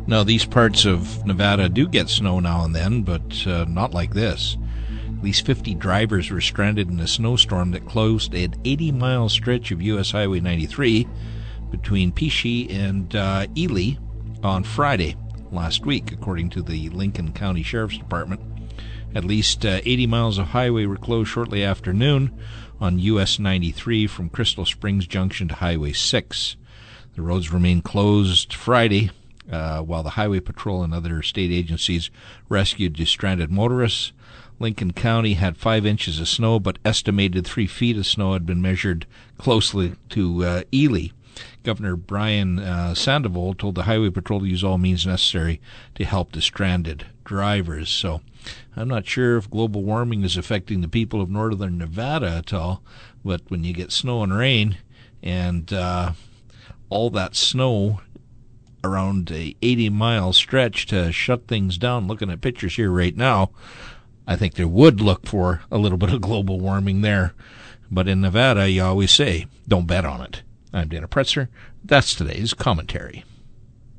Now, these parts of Nevada do get snow now and then, but not like this. At least 50 drivers were stranded in a snowstorm that closed an 80-mile stretch of U.S. Highway 93 between Peachey and Ely on Friday last week, according to the Lincoln County Sheriff's Department. At least 80 miles of highway were closed shortly after noon on U.S. 93 from Crystal Springs Junction to Highway 6. The roads remain closed Friday, while the Highway Patrol and other state agencies rescued stranded motorists. Lincoln County had 5 inches of snow, but estimated 3 feet of snow had been measured closely to Ely. Governor Brian Sandoval told the Highway Patrol to use all means necessary to help the stranded drivers. So I'm not sure if global warming is affecting the people of northern Nevada at all, but when you get snow and rain and all that snow around a 80-mile stretch to shut things down, looking at pictures here right now, I think they would look for a little bit of global warming there. But in Nevada, you always say, don't bet on it. I'm Dana Pretzer. That's today's commentary.